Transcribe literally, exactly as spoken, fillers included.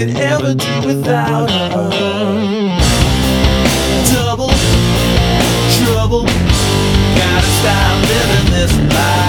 Could ever do without her. Double trouble, gotta stop living this life.